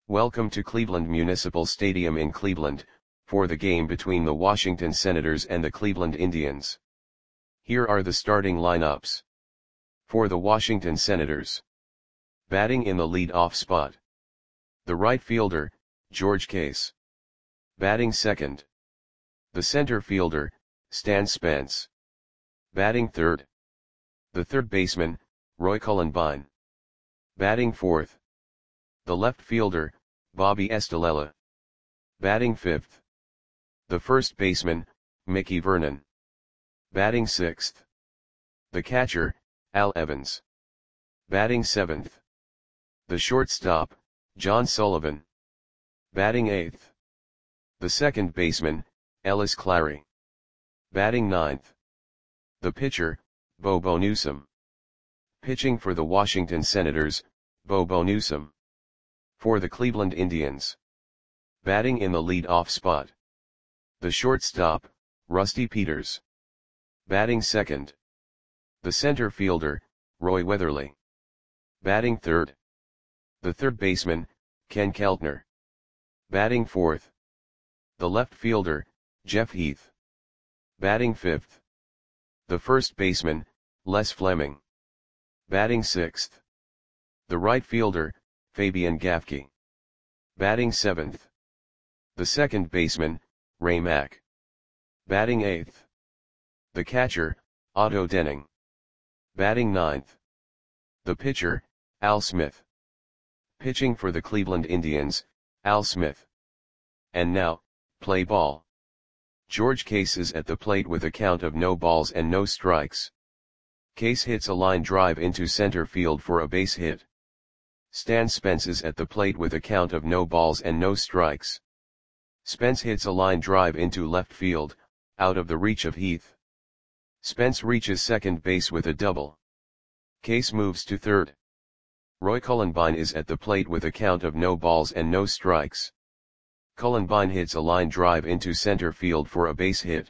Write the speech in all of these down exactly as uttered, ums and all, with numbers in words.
Welcome to Cleveland Municipal Stadium in Cleveland, for the game between the Washington Senators and the Cleveland Indians. Here are the starting lineups. For the Washington Senators. Batting in the lead-off spot. The right fielder, George Case. Batting second. The center fielder, Stan Spence. Batting third. The third baseman, Roy Cullenbine. Batting fourth. The left fielder, Bobby Estalella. Batting fifth. The first baseman, Mickey Vernon. Batting sixth. The catcher, Al Evans. Batting seventh. The shortstop, John Sullivan. Batting eighth. The second baseman, Ellis Clary. Batting ninth. The pitcher, Bobo Newsom. Pitching for the Washington Senators, Bobo Newsom. For the Cleveland Indians. Batting in the lead-off spot. The shortstop, Rusty Peters. Batting second. The center fielder, Roy Weatherly. Batting third. The third baseman, Ken Keltner. Batting fourth. The left fielder, Jeff Heath. Batting fifth. The first baseman, Les Fleming. Batting sixth. The right fielder, Fabian Gafke. Batting seventh. The second baseman, Ray Mack. Batting eighth. The catcher, Otto Denning. Batting ninth. The pitcher, Al Smith. Pitching for the Cleveland Indians, Al Smith. And now, play ball. George Case is at the plate with a count of no balls and no strikes. Case hits a line drive into center field for a base hit. Stan Spence is at the plate with a count of no balls and no strikes. Spence hits a line drive into left field, out of the reach of Heath. Spence reaches second base with a double. Case moves to third. Roy Cullenbine is at the plate with a count of no balls and no strikes. Cullenbine hits a line drive into center field for a base hit.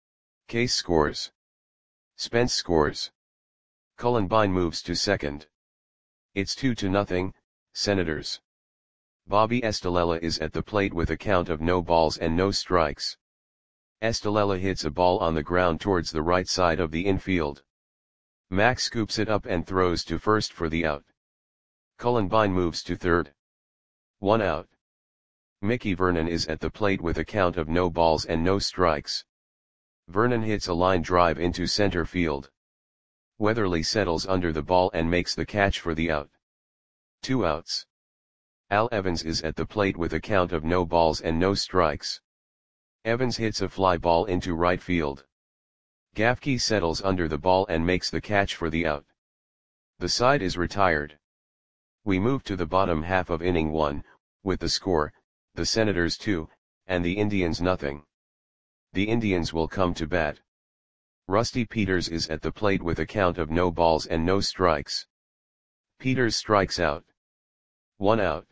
Case scores. Spence scores. Cullenbine moves to second. It's two to nothing, Senators. Bobby Estalella is at the plate with a count of no balls and no strikes. Estalella hits a ball on the ground towards the right side of the infield. Mack scoops it up and throws to first for the out. Cullenbine moves to third. One out. Mickey Vernon is at the plate with a count of no balls and no strikes. Vernon hits a line drive into center field. Weatherly settles under the ball and makes the catch for the out. Two outs. Al Evans is at the plate with a count of no balls and no strikes. Evans hits a fly ball into right field. Gafke settles under the ball and makes the catch for the out. The side is retired. We move to the bottom half of inning one, with the score, the Senators two, and the Indians nothing. The Indians will come to bat. Rusty Peters is at the plate with a count of no balls and no strikes. Peters strikes out. One out.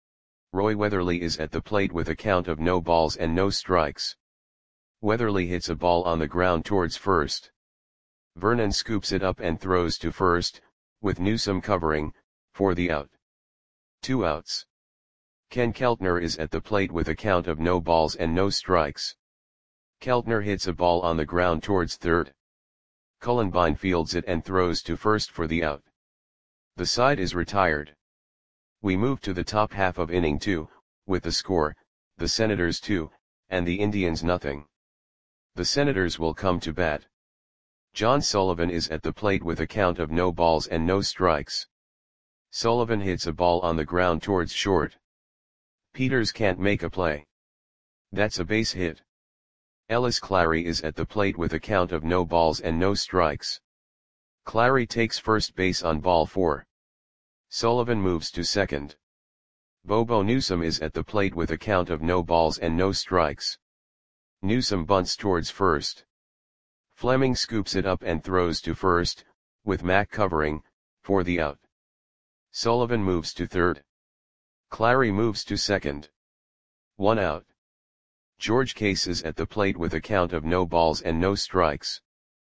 Roy Weatherly is at the plate with a count of no balls and no strikes. Weatherly hits a ball on the ground towards first. Vernon scoops it up and throws to first, with Newsom covering, for the out. Two outs. Ken Keltner is at the plate with a count of no balls and no strikes. Keltner hits a ball on the ground towards third. Cullenbine fields it and throws to first for the out. The side is retired. We move to the top half of inning two, with the score, the Senators two, and the Indians nothing. The Senators will come to bat. John Sullivan is at the plate with a count of no balls and no strikes. Sullivan hits a ball on the ground towards short. Peters can't make a play. That's a base hit. Ellis Clary is at the plate with a count of no balls and no strikes. Clary takes first base on ball four. Sullivan moves to second. Bobo Newsom is at the plate with a count of no balls and no strikes. Newsom bunts towards first. Fleming scoops it up and throws to first, with Mack covering, for the out. Sullivan moves to third. Clary moves to second. One out. George Case is at the plate with a count of no balls and no strikes.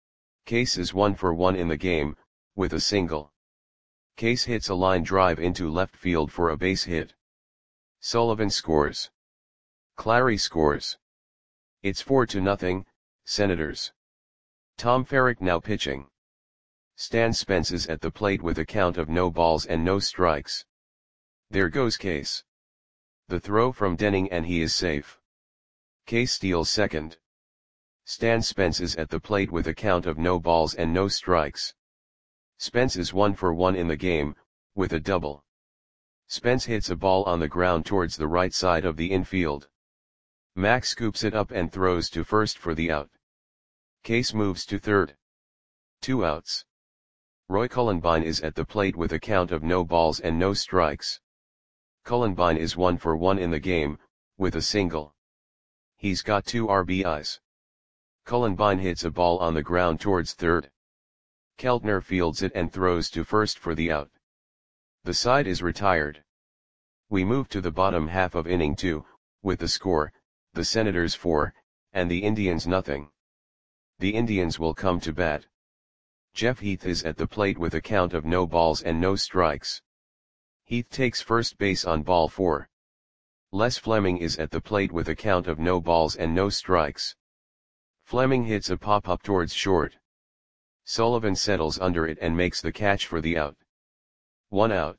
Case is one for one in the game, with a single. Case hits a line drive into left field for a base hit. Sullivan scores. Clary scores. It's four to nothing, Senators. Tom Ferrick now pitching. Stan Spence is at the plate with a count of no balls and no strikes. There goes Case. The throw from Denning and he is safe. Case steals second. Stan Spence is at the plate with a count of no balls and no strikes. Spence is one for one in the game, with a double. Spence hits a ball on the ground towards the right side of the infield. Mac scoops it up and throws to first for the out. Case moves to third. Two outs. Roy Cullenbine is at the plate with a count of no balls and no strikes. Cullenbine is one for one in the game, with a single. He's got two R B Is. Cullenbine hits a ball on the ground towards third. Keltner fields it and throws to first for the out. The side is retired. We move to the bottom half of inning two, with the score, the Senators four, and the Indians nothing. The Indians will come to bat. Jeff Heath is at the plate with a count of no balls and no strikes. Heath takes first base on ball four. Les Fleming is at the plate with a count of no balls and no strikes. Fleming hits a pop-up towards short. Sullivan settles under it and makes the catch for the out. One out.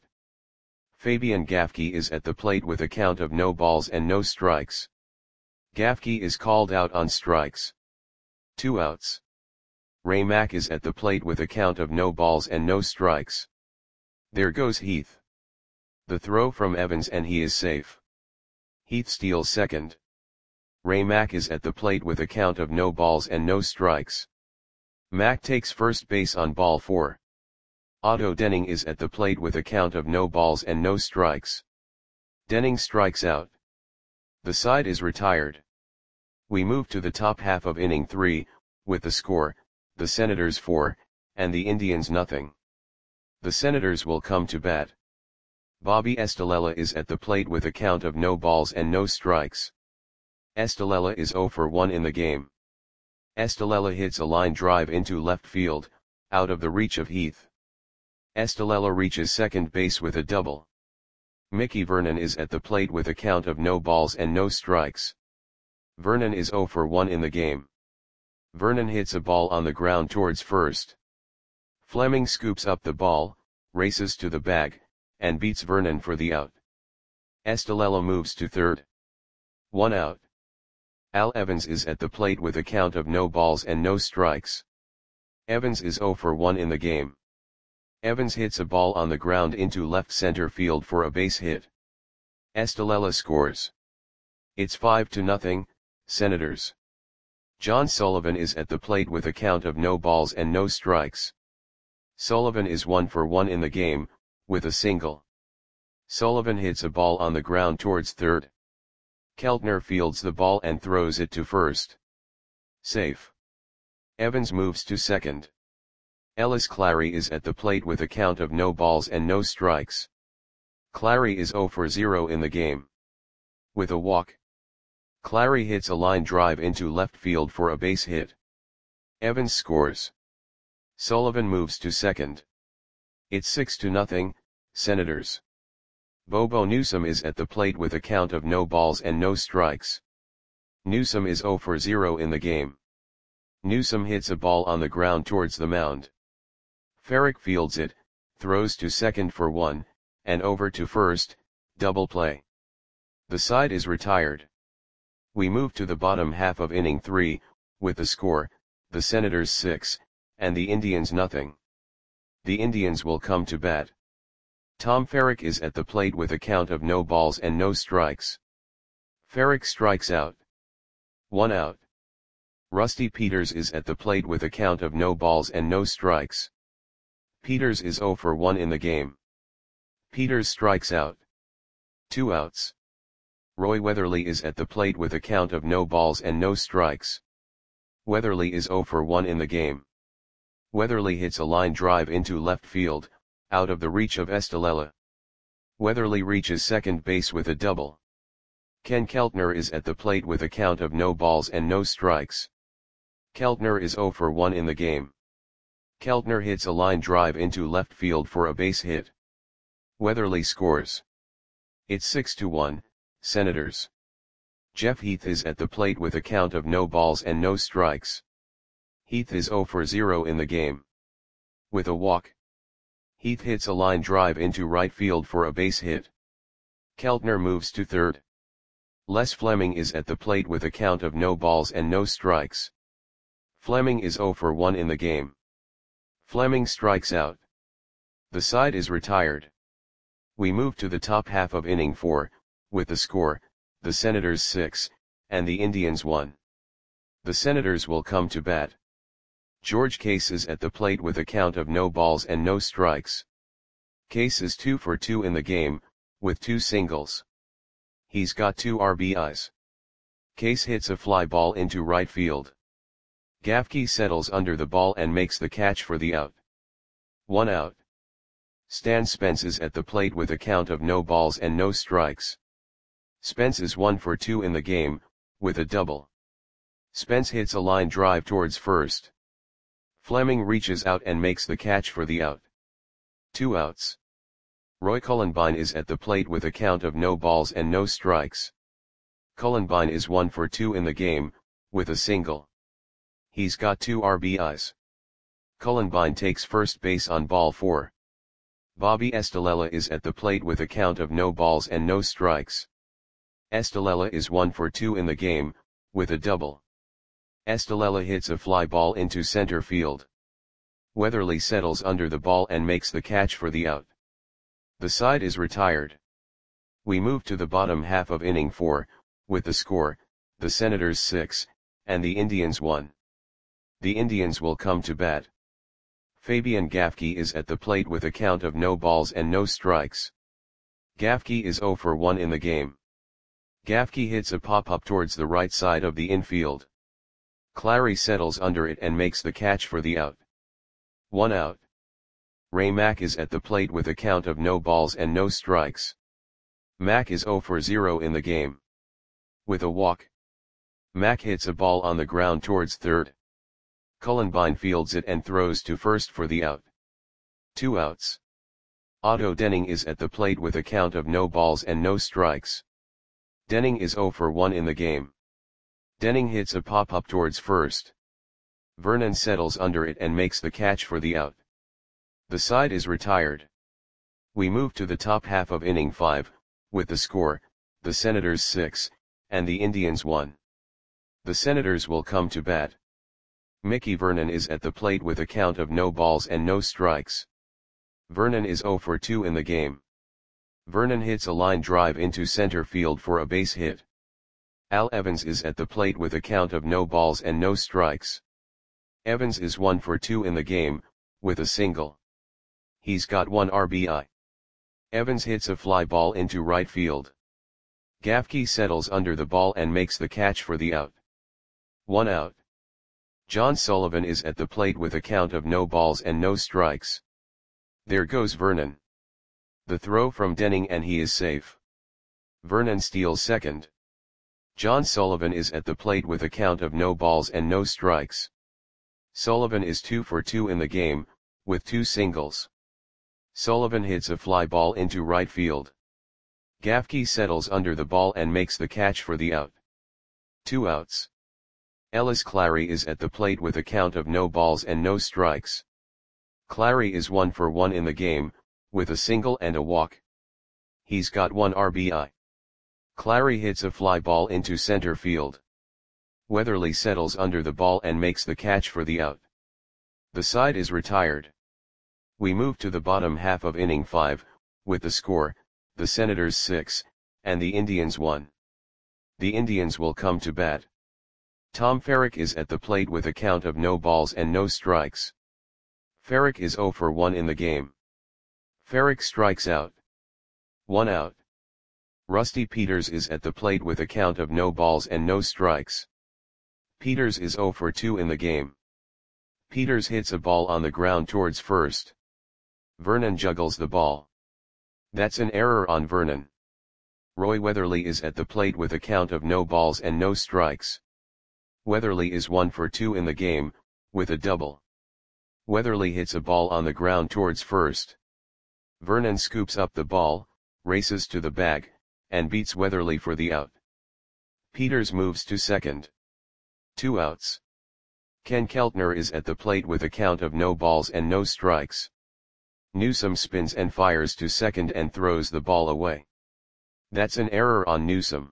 Fabian Gafke is at the plate with a count of no balls and no strikes. Gafke is called out on strikes. Two outs. Ray Mack is at the plate with a count of no balls and no strikes. There goes Heath. The throw from Evans and he is safe. Heath steals second. Ray Mack is at the plate with a count of no balls and no strikes. Mack takes first base on ball four. Otto Denning is at the plate with a count of no balls and no strikes. Denning strikes out. The side is retired. We move to the top half of inning three, with the score, the Senators four, and the Indians nothing. The Senators will come to bat. Bobby Estalella is at the plate with a count of no balls and no strikes. Estalella is zero for one in the game. Estalella hits a line drive into left field, out of the reach of Heath. Estalella reaches second base with a double. Mickey Vernon is at the plate with a count of no balls and no strikes. Vernon is zero for one in the game. Vernon hits a ball on the ground towards first. Fleming scoops up the ball, races to the bag, and beats Vernon for the out. Estalella moves to third. One out. Al Evans is at the plate with a count of no balls and no strikes. Evans is zero for one in the game. Evans hits a ball on the ground into left center field for a base hit. Estalella scores. It's five to nothing, Senators. John Sullivan is at the plate with a count of no balls and no strikes. Sullivan is one for one in the game, with a single. Sullivan hits a ball on the ground towards third. Keltner fields the ball and throws it to first. Safe. Evans moves to second. Ellis Clary is at the plate with a count of no balls and no strikes. Clary is zero for zero in the game. With a walk. Clary hits a line drive into left field for a base hit. Evans scores. Sullivan moves to second. It's six to nothing, Senators. Bobo Newsom is at the plate with a count of no balls and no strikes. Newsom is zero for zero in the game. Newsom hits a ball on the ground towards the mound. Ferrick fields it, throws to second for one, and over to first, double play. The side is retired. We move to the bottom half of inning three, with the score, the Senators six, and the Indians nothing. The Indians will come to bat. Tom Ferrick is at the plate with a count of no balls and no strikes. Ferrick strikes out. One out. Rusty Peters is at the plate with a count of no balls and no strikes. Peters is zero for one in the game. Peters strikes out. Two outs. Roy Weatherly is at the plate with a count of no balls and no strikes. Weatherly is zero for one in the game. Weatherly hits a line drive into left field, out of the reach of Estalella. Weatherly reaches second base with a double. Ken Keltner is at the plate with a count of no balls and no strikes. Keltner is zero for one in the game. Keltner hits a line drive into left field for a base hit. Weatherly scores. It's six to one, Senators. Jeff Heath is at the plate with a count of no balls and no strikes. Heath is zero for zero in the game. With a walk, Heath hits a line drive into right field for a base hit. Keltner moves to third. Les Fleming is at the plate with a count of no balls and no strikes. Fleming is zero for one in the game. Fleming strikes out. The side is retired. We move to the top half of inning four, with the score, the Senators six, and the Indians one. The Senators will come to bat. George Case is at the plate with a count of no balls and no strikes. Case is two for two in the game, with two singles. He's got two R B Is. Case hits a fly ball into right field. Gafke settles under the ball and makes the catch for the out. One out. Stan Spence is at the plate with a count of no balls and no strikes. Spence is one for two in the game, with a double. Spence hits a line drive towards first. Fleming reaches out and makes the catch for the out. Two outs. Roy Cullenbine is at the plate with a count of no balls and no strikes. Cullenbine is one for two in the game, with a single. He's got two R B Is. Cullenbine takes first base on ball four. Bobby Estalella is at the plate with a count of no balls and no strikes. Estalella is one for two in the game, with a double. Estalella hits a fly ball into center field. Weatherly settles under the ball and makes the catch for the out. The side is retired. We move to the bottom half of inning four, with the score, the Senators six, and the Indians one. The Indians will come to bat. Fabian Gafke is at the plate with a count of no balls and no strikes. Gafke is zero for one in the game. Gafke hits a pop-up towards the right side of the infield. Clary settles under it and makes the catch for the out. One out. Ray Mack is at the plate with a count of no balls and no strikes. Mack is zero for zero in the game. With a walk, Mack hits a ball on the ground towards third. Cullenbine fields it and throws to first for the out. Two outs. Otto Denning is at the plate with a count of no balls and no strikes. Denning is zero for one in the game. Denning hits a pop-up towards first. Vernon settles under it and makes the catch for the out. The side is retired. We move to the top half of inning five, with the score, the Senators six, and the Indians one. The Senators will come to bat. Mickey Vernon is at the plate with a count of no balls and no strikes. Vernon is zero for two in the game. Vernon hits a line drive into center field for a base hit. Al Evans is at the plate with a count of no balls and no strikes. Evans is one for two in the game, with a single. He's got one R B I. Evans hits a fly ball into right field. Gafke settles under the ball and makes the catch for the out. One out. John Sullivan is at the plate with a count of no balls and no strikes. There goes Vernon. The throw from Denning and he is safe. Vernon steals second. John Sullivan is at the plate with a count of no balls and no strikes. Sullivan is two for two in the game, with two singles. Sullivan hits a fly ball into right field. Gafke settles under the ball and makes the catch for the out. Two outs. Ellis Clary is at the plate with a count of no balls and no strikes. Clary is one for one in the game, with a single and a walk. He's got one R B I. Clary hits a fly ball into center field. Weatherly settles under the ball and makes the catch for the out. The side is retired. We move to the bottom half of inning five, with the score, the Senators six, and the Indians one. The Indians will come to bat. Tom Ferrick is at the plate with a count of no balls and no strikes. Ferrick is zero for one in the game. Ferrick strikes out. One out. Rusty Peters is at the plate with a count of no balls and no strikes. Peters is zero for two in the game. Peters hits a ball on the ground towards first. Vernon juggles the ball. That's an error on Vernon. Roy Weatherly is at the plate with a count of no balls and no strikes. Weatherly is one for two in the game, with a double. Weatherly hits a ball on the ground towards first. Vernon scoops up the ball, races to the bag, and beats Weatherly for the out. Peters moves to second. Two outs. Ken Keltner is at the plate with a count of no balls and no strikes. Newsome spins and fires to second and throws the ball away. That's an error on Newsome.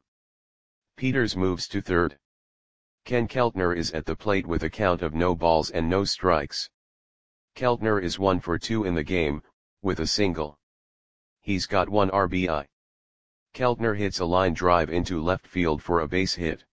Peters moves to third. Ken Keltner is at the plate with a count of no balls and no strikes. Keltner is one for two in the game, with a single. He's got one R B I. Keltner hits a line drive into left field for a base hit.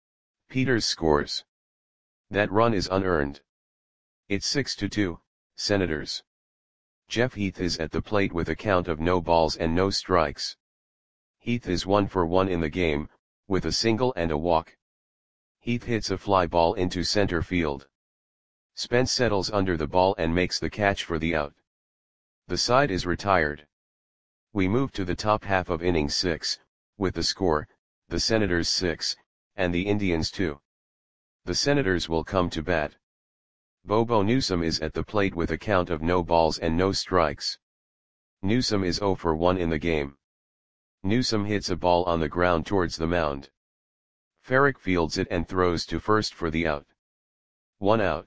Peters scores. That run is unearned. It's six to two, Senators. Jeff Heath is at the plate with a count of no balls and no strikes. Heath is one for one in the game, with a single and a walk. Heath hits a fly ball into center field. Spence settles under the ball and makes the catch for the out. The side is retired. We move to the top half of inning six, with the score, the Senators six, and the Indians two. The Senators will come to bat. Bobo Newsome is at the plate with a count of no balls and no strikes. Newsome is zero for one in the game. Newsome hits a ball on the ground towards the mound. Ferrick fields it and throws to first for the out. One out.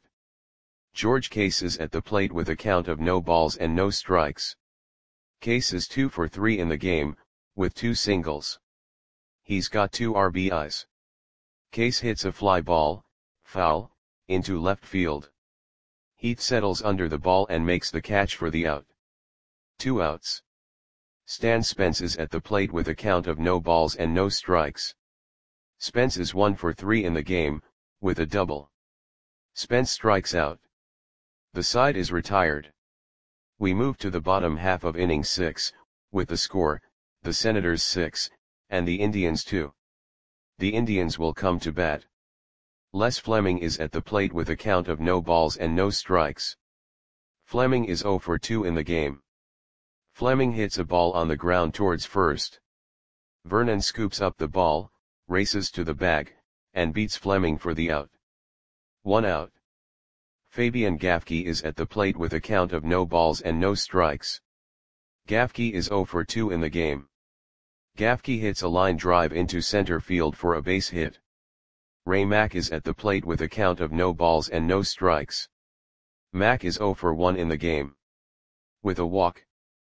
George Case is at the plate with a count of no balls and no strikes. Case is two for three in the game, with two singles. He's got two R B Is. Case hits a fly ball, foul, into left field. Heath settles under the ball and makes the catch for the out. Two outs. Stan Spence is at the plate with a count of no balls and no strikes. Spence is one for three in the game, with a double. Spence strikes out. The side is retired. We move to the bottom half of inning six, with the score, the Senators six, and the Indians two. The Indians will come to bat. Les Fleming is at the plate with a count of no balls and no strikes. Fleming is zero for two in the game. Fleming hits a ball on the ground towards first. Vernon scoops up the ball, races to the bag, and beats Fleming for the out. One out. Fabian Gafke is at the plate with a count of no balls and no strikes. Gafke is zero for two in the game. Gafke hits a line drive into center field for a base hit. Ray Mack is at the plate with a count of no balls and no strikes. Mack is zero for one in the game. With a walk.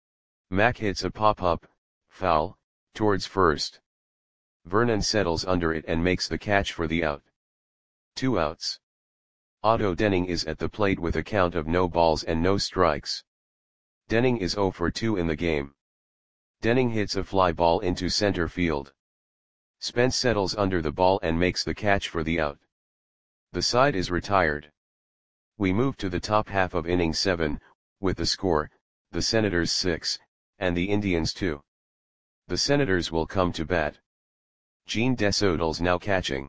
Mack hits a pop-up, foul, towards first. Vernon settles under it and makes the catch for the out. Two outs. Otto Denning is at the plate with a count of no balls and no strikes. Denning is zero for two in the game. Denning hits a fly ball into center field. Spence settles under the ball and makes the catch for the out. The side is retired. We move to the top half of inning seven, with the score, the Senators six, and the Indians two. The Senators will come to bat. Gene Desautel's now catching.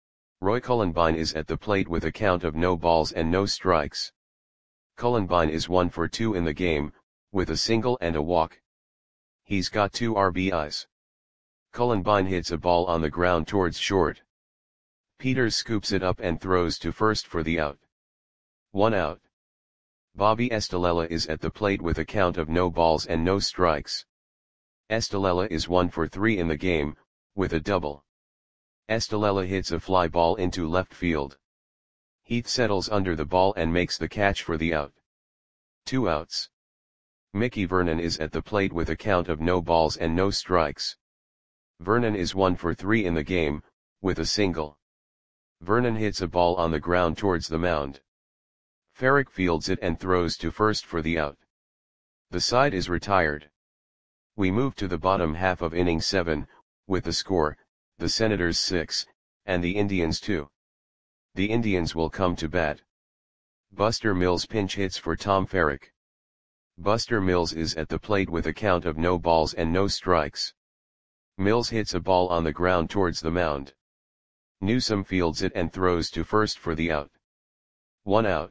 Roy Cullenbine is at the plate with a count of no balls and no strikes. Cullenbine is one for two in the game, with a single and a walk. He's got two R B Is. Cullenbine hits a ball on the ground towards short. Peters scoops it up and throws to first for the out. One out. Bobby Estalella is at the plate with a count of no balls and no strikes. Estalella is one for three in the game, with a double. Estalella hits a fly ball into left field. Heath settles under the ball and makes the catch for the out. Two outs. Mickey Vernon is at the plate with a count of no balls and no strikes. Vernon is one for three in the game, with a single. Vernon hits a ball on the ground towards the mound. Ferrick fields it and throws to first for the out. The side is retired. We move to the bottom half of inning seven, with the score, the Senators six, and the Indians two. The Indians will come to bat. Buster Mills pinch hits for Tom Ferrick. Buster Mills is at the plate with a count of no balls and no strikes. Mills hits a ball on the ground towards the mound. Newsome fields it and throws to first for the out. One out.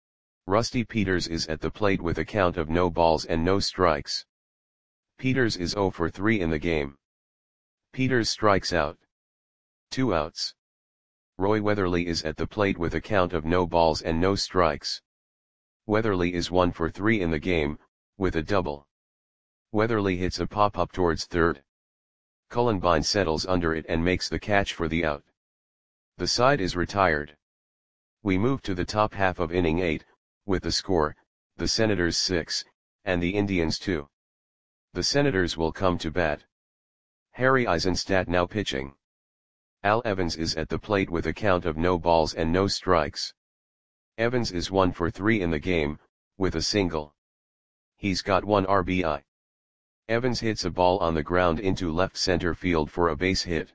Rusty Peters is at the plate with a count of no balls and no strikes. Peters is zero for three in the game. Peters strikes out. Two outs. Roy Weatherly is at the plate with a count of no balls and no strikes. Weatherly is one for three in the game, with a double. Weatherly hits a pop-up towards third. Cullenbine settles under it and makes the catch for the out. The side is retired. We move to the top half of inning eight, with the score, the Senators six, and the Indians two. The Senators will come to bat. Harry Eisenstadt now pitching. Al Evans is at the plate with a count of no balls and no strikes. Evans is one for three in the game, with a single. He's got one R B I. Evans hits a ball on the ground into left center field for a base hit.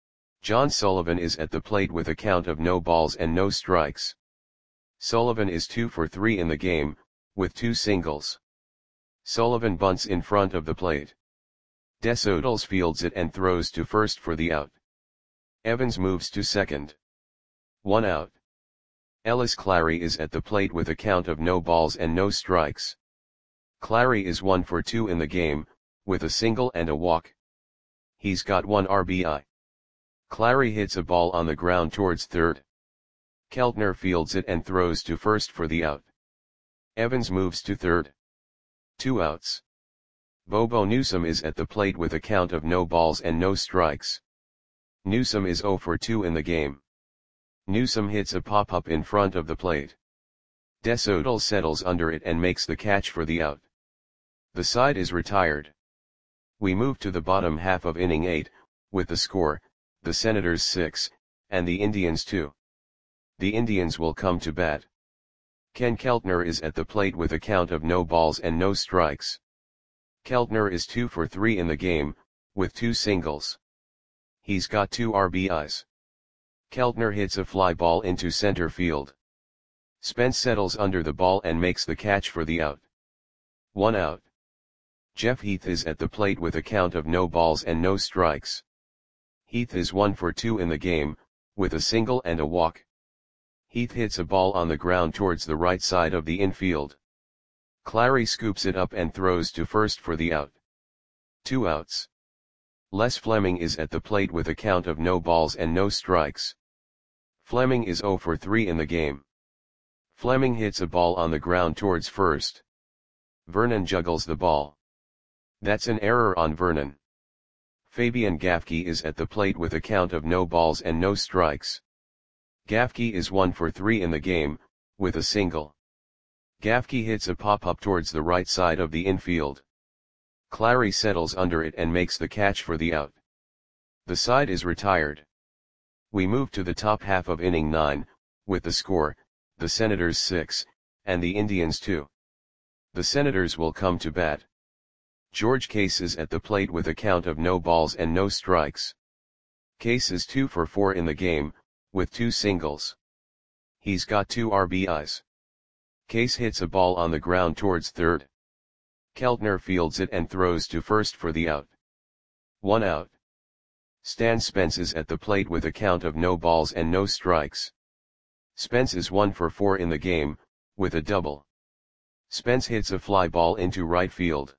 John Sullivan is at the plate with a count of no balls and no strikes. Sullivan is two for three in the game, with two singles. Sullivan bunts in front of the plate. Desodals fields it and throws to first for the out. Evans moves to second. One out. Ellis Clary is at the plate with a count of no balls and no strikes. Clary is one for two in the game, with a single and a walk. He's got one R B I. Clary hits a ball on the ground towards third. Keltner fields it and throws to first for the out. Evans moves to third. Two outs. Bobo Newsome is at the plate with a count of no balls and no strikes. Newsome is zero for two in the game. Newsome hits a pop-up in front of the plate. Desodal settles under it and makes the catch for the out. The side is retired. We move to the bottom half of inning eight, with the score, the Senators six, and the Indians two. The Indians will come to bat. Ken Keltner is at the plate with a count of no balls and no strikes. Keltner is two for three in the game, with two singles. He's got two R B Is. Keltner hits a fly ball into center field. Spence settles under the ball and makes the catch for the out. One out. Jeff Heath is at the plate with a count of no balls and no strikes. Heath is one for two in the game, with a single and a walk. Heath hits a ball on the ground towards the right side of the infield. Clary scoops it up and throws to first for the out. Two outs. Les Fleming is at the plate with a count of no balls and no strikes. Fleming is zero for three in the game. Fleming hits a ball on the ground towards first. Vernon juggles the ball. That's an error on Vernon. Fabian Gafke is at the plate with a count of no balls and no strikes. Gafke is one for three in the game, with a single. Gafke hits a pop-up towards the right side of the infield. Clary settles under it and makes the catch for the out. The side is retired. We move to the top half of inning nine, with the score, the Senators six, and the Indians two. The Senators will come to bat. George Case is at the plate with a count of no balls and no strikes. Case is two for four in the game, with two singles. He's got two R B Is. Case hits a ball on the ground towards third. Keltner fields it and throws to first for the out. One out. Stan Spence is at the plate with a count of no balls and no strikes. Spence is one for four in the game, with a double. Spence hits a fly ball into right field.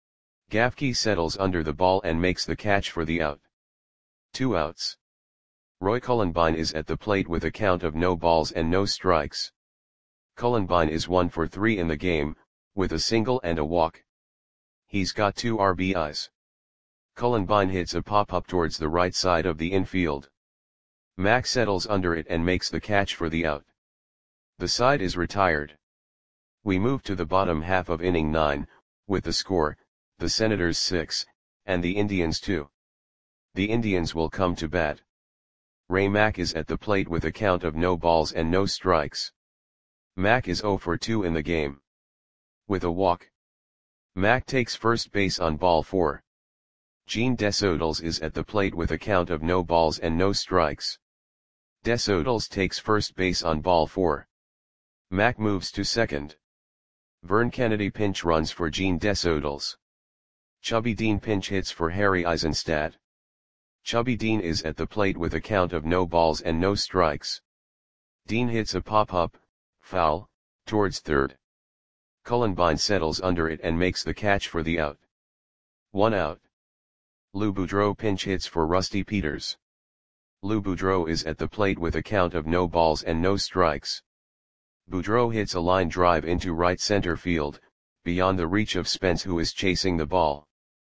Gafke settles under the ball and makes the catch for the out. Two outs. Roy Cullenbine is at the plate with a count of no balls and no strikes. Cullenbine is one for three in the game, with a single and a walk. He's got two R B Is. Cullenbine hits a pop-up towards the right side of the infield. Mack settles under it and makes the catch for the out. The side is retired. We move to the bottom half of inning nine, with the score, the Senators six, and the Indians two. The Indians will come to bat. Ray Mack is at the plate with a count of no balls and no strikes. Mack is zero for two in the game. With a walk. Mack takes first base on ball four. Gene Desodals is at the plate with a count of no balls and no strikes. Desodals takes first base on ball four. Mack moves to second. Vern Kennedy pinch runs for Gene Desodals. Chubby Dean pinch hits for Harry Eisenstadt. Chubby Dean is at the plate with a count of no balls and no strikes. Dean hits a pop-up, foul, towards third. Cullenbine settles under it and makes the catch for the out. One out. Lou Boudreau pinch hits for Rusty Peters. Lou Boudreau is at the plate with a count of no balls and no strikes. Boudreau hits a line drive into right center field, beyond the reach of Spence, who is chasing the ball.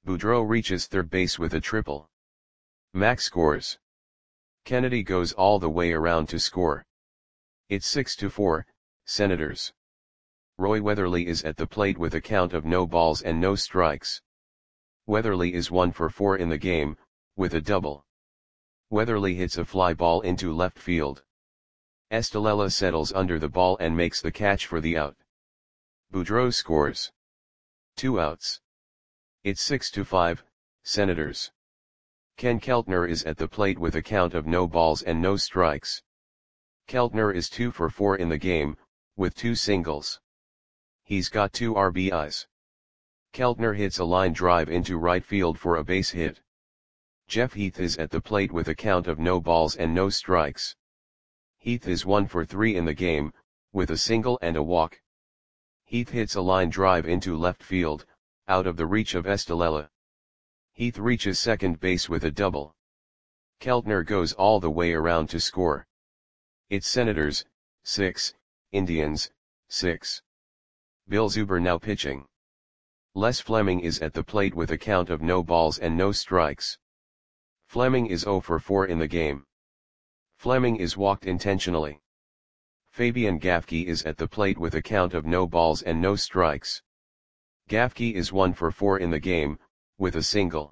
Boudreau reaches third base with a triple. Max scores. Kennedy goes all the way around to score. It's six to four, Senators. Roy Weatherly is at the plate with a count of no balls and no strikes. Weatherly is one for four in the game, with a double. Weatherly hits a fly ball into left field. Estalella settles under the ball and makes the catch for the out. Boudreau scores. Two outs. It's six to five, Senators. Ken Keltner is at the plate with a count of no balls and no strikes. Keltner is two for four in the game, with two singles. He's got two R B Is. Keltner hits a line drive into right field for a base hit. Jeff Heath is at the plate with a count of no balls and no strikes. Heath is one for three in the game, with a single and a walk. Heath hits a line drive into left field, out of the reach of Estalella. Heath reaches second base with a double. Keltner goes all the way around to score. It's Senators, six, Indians, six. Bill Zuber now pitching. Les Fleming is at the plate with a count of no balls and no strikes. Fleming is zero for four in the game. Fleming is walked intentionally. Fabian Gafke is at the plate with a count of no balls and no strikes. Gafke is one for four in the game, with a single.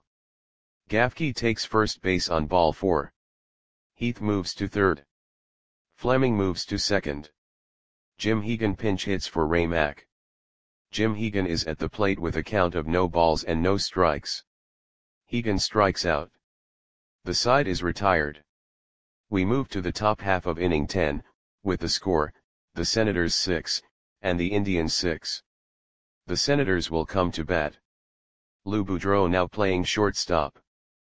Gafke takes first base on ball four. Heath moves to third. Fleming moves to second. Jim Hegan pinch hits for Ray Mack. Jim Hegan is at the plate with a count of no balls and no strikes. Hegan strikes out. The side is retired. We move to the top half of inning ten, with the score, the Senators six, and the Indians six. The Senators will come to bat. Lou Boudreau now playing shortstop.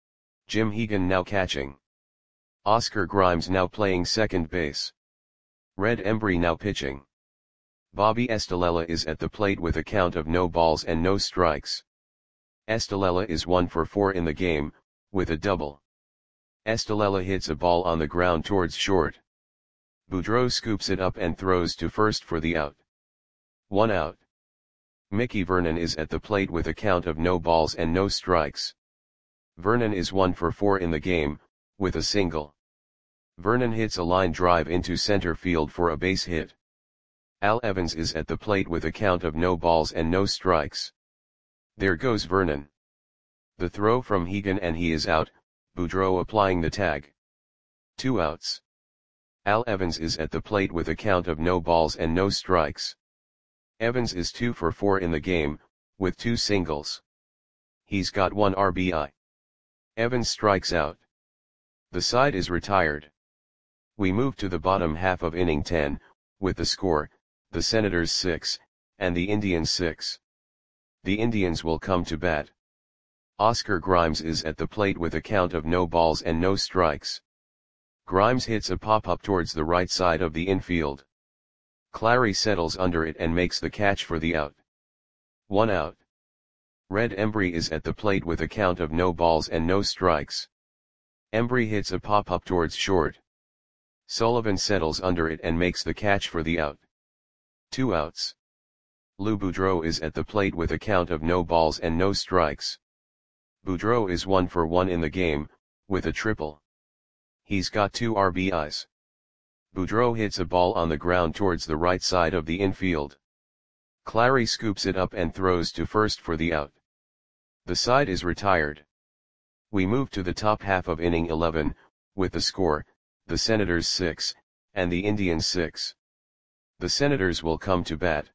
Jim Hegan now catching. Oscar Grimes now playing second base. Red Embry now pitching. Bobby Estalella is at the plate with a count of no balls and no strikes. Estalella is one for four in the game, with a double. Estalella hits a ball on the ground towards short. Boudreau scoops it up and throws to first for the out. One out. Mickey Vernon is at the plate with a count of no balls and no strikes. Vernon is one for four in the game, with a single. Vernon hits a line drive into center field for a base hit. Al Evans is at the plate with a count of no balls and no strikes. There goes Vernon. The throw from Hegan and he is out, Boudreau applying the tag. Two outs. Al Evans is at the plate with a count of no balls and no strikes. Evans is two for four in the game, with two singles. He's got one R B I. Evans strikes out. The side is retired. We move to the bottom half of inning ten, with the score, the Senators six, and the Indians six. The Indians will come to bat. Oscar Grimes is at the plate with a count of no balls and no strikes. Grimes hits a pop-up towards the right side of the infield. Clary settles under it and makes the catch for the out. One out. Red Embry is at the plate with a count of no balls and no strikes. Embry hits a pop-up towards short. Sullivan settles under it and makes the catch for the out. Two outs. Lou Boudreau is at the plate with a count of no balls and no strikes. Boudreau is one for one in the game, with a triple. He's got two R B Is. Boudreau hits a ball on the ground towards the right side of the infield. Clary scoops it up and throws to first for the out. The side is retired. We move to the top half of inning eleven, with the score, the Senators six, and the Indians six. The Senators will come to bat.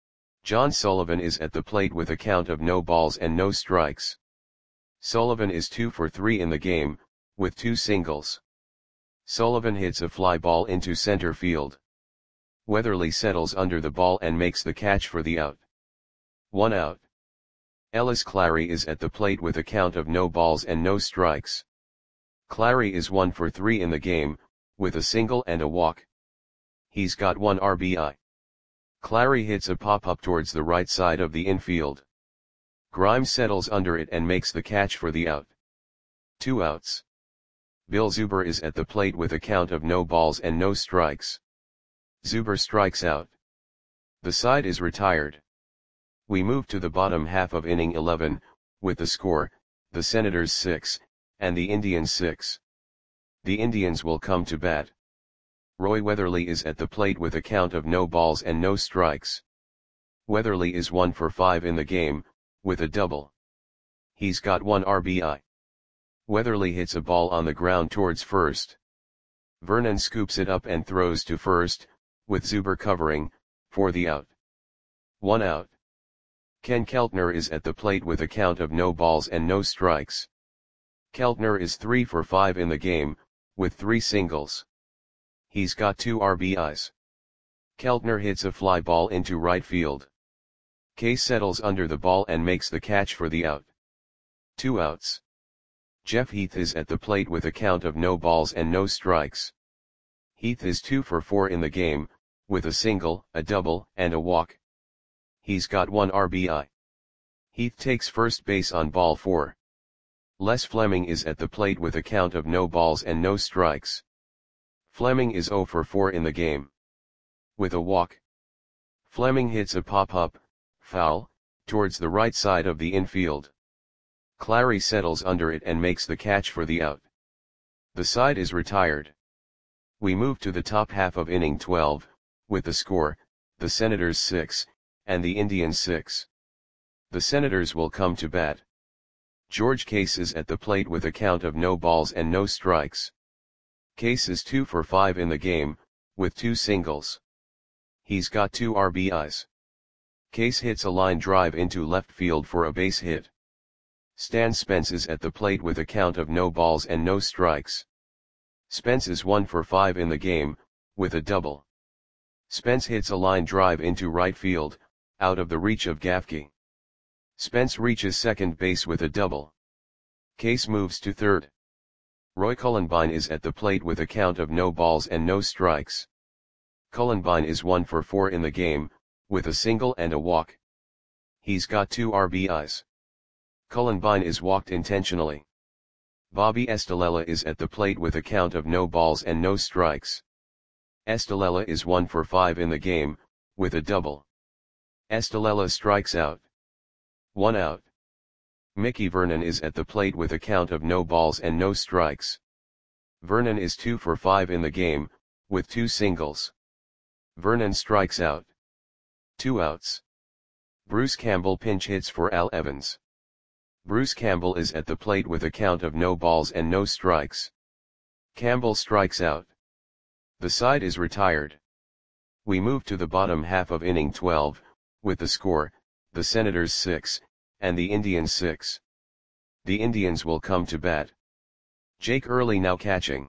John Sullivan is at the plate with a count of no balls and no strikes. Sullivan is two for three in the game, with two singles. Sullivan hits a fly ball into center field. Weatherly settles under the ball and makes the catch for the out. One out. Ellis Clary is at the plate with a count of no balls and no strikes. Clary is one for three in the game, with a single and a walk. He's got one R B I. Clary hits a pop-up towards the right side of the infield. Grimes settles under it and makes the catch for the out. Two outs. Bill Zuber is at the plate with a count of no balls and no strikes. Zuber strikes out. The side is retired. We move to the bottom half of inning eleven, with the score, the Senators six, and the Indians six. The Indians will come to bat. Roy Weatherly is at the plate with a count of no balls and no strikes. Weatherly is one for five in the game, with a double. He's got one R B I. Weatherly hits a ball on the ground towards first. Vernon scoops it up and throws to first, with Zuber covering, for the out. One out. Ken Keltner is at the plate with a count of no balls and no strikes. Keltner is three for five in the game, with three singles. He's got two R B Is. Keltner hits a fly ball into right field. Case settles under the ball and makes the catch for the out. Two outs. Jeff Heath is at the plate with a count of no balls and no strikes. Heath is two for four in the game, with a single, a double, and a walk. He's got one R B I. Heath takes first base on ball four. Les Fleming is at the plate with a count of no balls and no strikes. Fleming is zero for four in the game. With a walk. Fleming hits a pop-up, foul, towards the right side of the infield. Clary settles under it and makes the catch for the out. The side is retired. We move to the top half of inning twelve, with the score, the Senators six, and the Indians six. The Senators will come to bat. George Case is at the plate with a count of no balls and no strikes. Case is two for five in the game, with two singles. He's got two R B Is. Case hits a line drive into left field for a base hit. Stan Spence is at the plate with a count of no balls and no strikes. Spence is one for five in the game, with a double. Spence hits a line drive into right field, out of the reach of Gafke. Spence reaches second base with a double. Case moves to third. Roy Cullenbine is at the plate with a count of no balls and no strikes. Cullenbine is one for four in the game, with a single and a walk. He's got two R B Is. Cullenbine is walked intentionally. Bobby Estalella is at the plate with a count of no balls and no strikes. Estalella is one for five in the game, with a double. Estalella strikes out. One out. Mickey Vernon is at the plate with a count of no balls and no strikes. Vernon is two for five in the game, with two singles. Vernon strikes out. Two outs. Bruce Campbell pinch hits for Al Evans. Bruce Campbell is at the plate with a count of no balls and no strikes. Campbell strikes out. The side is retired. We move to the bottom half of inning twelve, with the score, the Senators six, and the Indians six. The Indians will come to bat. Jake Early now catching.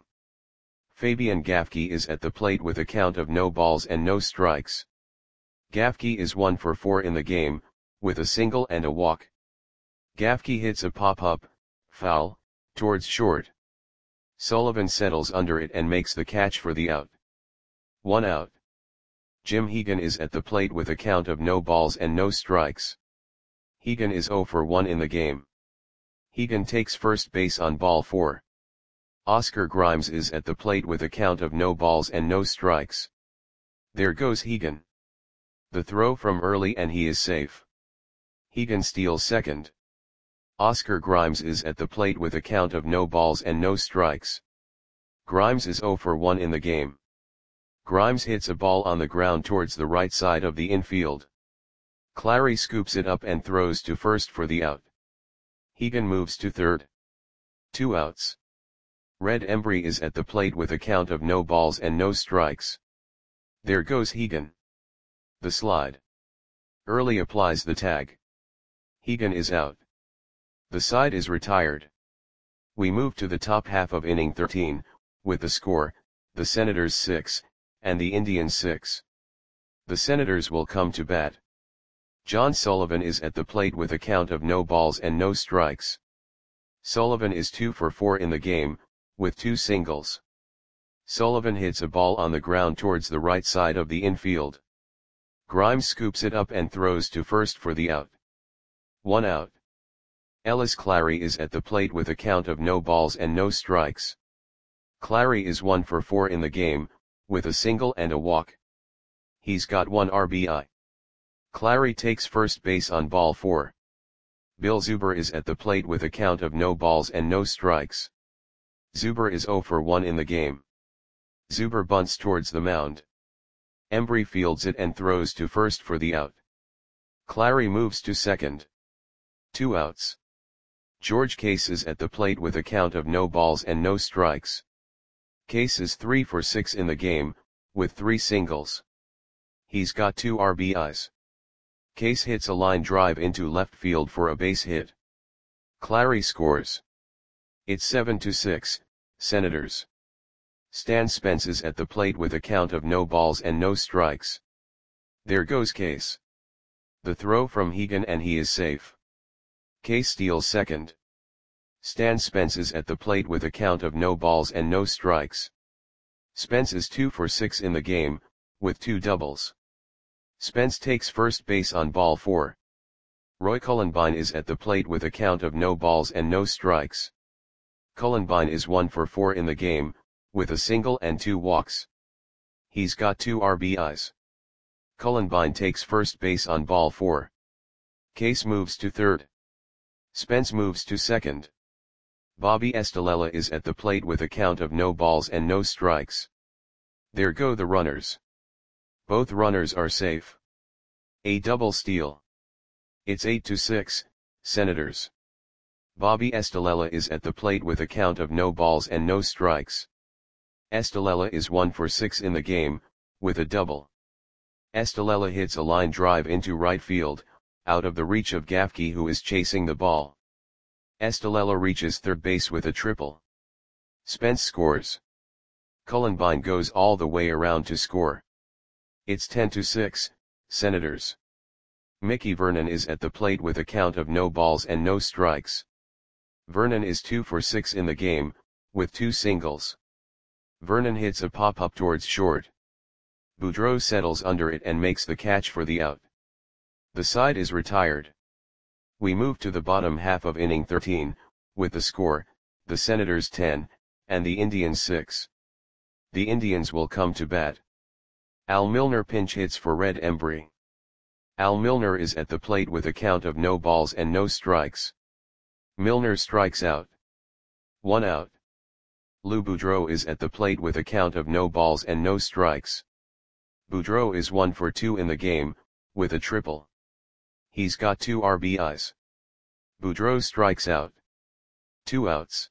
Fabian Gafke is at the plate with a count of no balls and no strikes. Gafke is one for four in the game, with a single and a walk. Gafke hits a pop-up, foul, towards short. Sullivan settles under it and makes the catch for the out. One out. Jim Hegan is at the plate with a count of no balls and no strikes. Hegan is zero for one in the game. Hegan takes first base on ball four. Oscar Grimes is at the plate with a count of no balls and no strikes. There goes Hegan. The throw from Early and he is safe. Hegan steals second. Oscar Grimes is at the plate with a count of no balls and no strikes. Grimes is zero for one in the game. Grimes hits a ball on the ground towards the right side of the infield. Clary scoops it up and throws to first for the out. Hegan moves to third. Two outs. Red Embry is at the plate with a count of no balls and no strikes. There goes Hegan. The slide. Early applies the tag. Hegan is out. The side is retired. We move to the top half of inning thirteen, with the score, the Senators six, and the Indians six. The Senators will come to bat. John Sullivan is at the plate with a count of no balls and no strikes. Sullivan is two for four in the game, with two singles. Sullivan hits a ball on the ground towards the right side of the infield. Grimes scoops it up and throws to first for the out. One out. Ellis Clary is at the plate with a count of no balls and no strikes. Clary is one for four in the game, with a single and a walk. He's got one R B I. Clary takes first base on ball four. Bill Zuber is at the plate with a count of no balls and no strikes. Zuber is zero for one in the game. Zuber bunts towards the mound. Embry fields it and throws to first for the out. Clary moves to second. Two outs. George Case is at the plate with a count of no balls and no strikes. Case is three for six in the game, with three singles. He's got two R B Is. Case hits a line drive into left field for a base hit. Clary scores. It's seven to six, Senators. Stan Spence is at the plate with a count of no balls and no strikes. There goes Case. The throw from Hegan and he is safe. Case steals second. Stan Spence is at the plate with a count of no balls and no strikes. Spence is two for six in the game, with two doubles. Spence takes first base on ball four. Roy Cullenbine is at the plate with a count of no balls and no strikes. Cullenbine is one for four in the game, with a single and two walks. He's got two R B Is. Cullenbine takes first base on ball four. Case moves to third. Spence moves to second. Bobby Estalella is at the plate with a count of no balls and no strikes. There go the runners. Both runners are safe. A double steal. It's eight to six, Senators. Bobby Estalella is at the plate with a count of no balls and no strikes. Estalella is one for six in the game, with a double. Estalella hits a line drive into right field, out of the reach of Gafke, who is chasing the ball. Estalella reaches third base with a triple. Spence scores. Cullenbine goes all the way around to score. It's ten to six, Senators. Mickey Vernon is at the plate with a count of no balls and no strikes. Vernon is two for six in the game, with two singles. Vernon hits a pop-up towards short. Boudreau settles under it and makes the catch for the out. The side is retired. We move to the bottom half of inning thirteen, with the score, the Senators ten, and the Indians six. The Indians will come to bat. Al Milner pinch hits for Red Embry. Al Milner is at the plate with a count of no balls and no strikes. Milner strikes out. One out. Lou Boudreau is at the plate with a count of no balls and no strikes. Boudreau is one for two in the game, with a triple. He's got two R B Is. Boudreau strikes out. Two outs.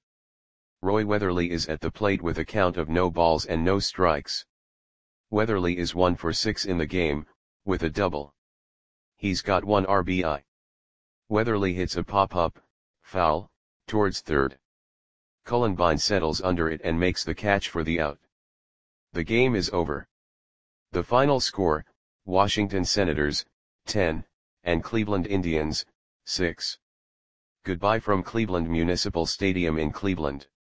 Roy Weatherly is at the plate with a count of no balls and no strikes. Weatherly is one for six in the game, with a double. He's got one R B I. Weatherly hits a pop-up, foul, towards third. Cullenbine settles under it and makes the catch for the out. The game is over. The final score, Washington Senators, ten, and Cleveland Indians, six. Goodbye from Cleveland Municipal Stadium in Cleveland.